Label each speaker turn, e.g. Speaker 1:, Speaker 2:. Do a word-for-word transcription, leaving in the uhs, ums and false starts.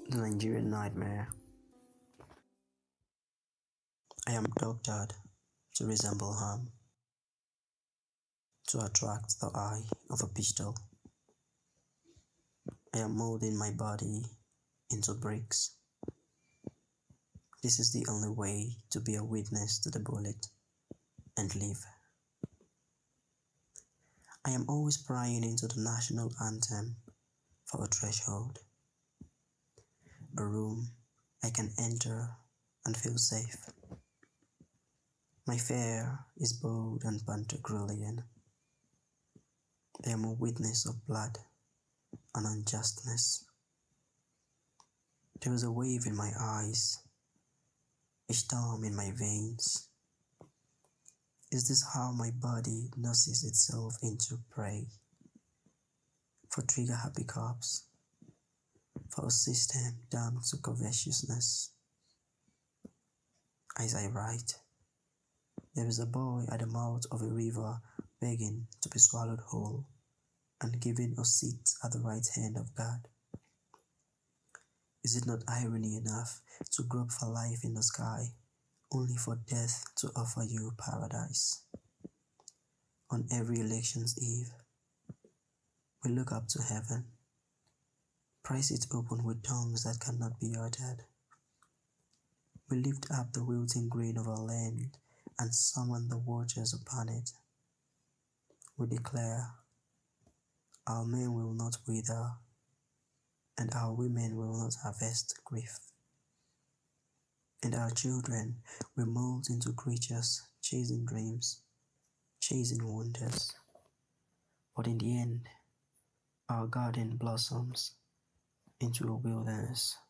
Speaker 1: The Nigerian Nightmare. I am doctored to resemble harm, to attract the eye of a pistol. I am molding my body into bricks. This is the only way to be a witness to the bullet and live. I am always prying into the national anthem for a threshold, a room I can enter and feel safe. My fare is bold and Pantagruelian. I am a witness of blood and unjustness. There is a wave in my eyes, a storm in my veins. Is this how my body nurses itself into prey? For trigger-happy cops, for a system damned to covetousness. As I write, there is a boy at the mouth of a river begging to be swallowed whole and given a seat at the right hand of God. Is it not irony enough to grope for life in the sky, only for death to offer you paradise? On every election's eve, we look up to heaven, price it open with tongues that cannot be uttered. We lift up the wilting grain of our land and summon the watchers upon it. We declare, our men will not wither, and our women will not harvest grief. And our children will mold into creatures chasing dreams, chasing wonders. But in the end, our garden blossoms into a wilderness.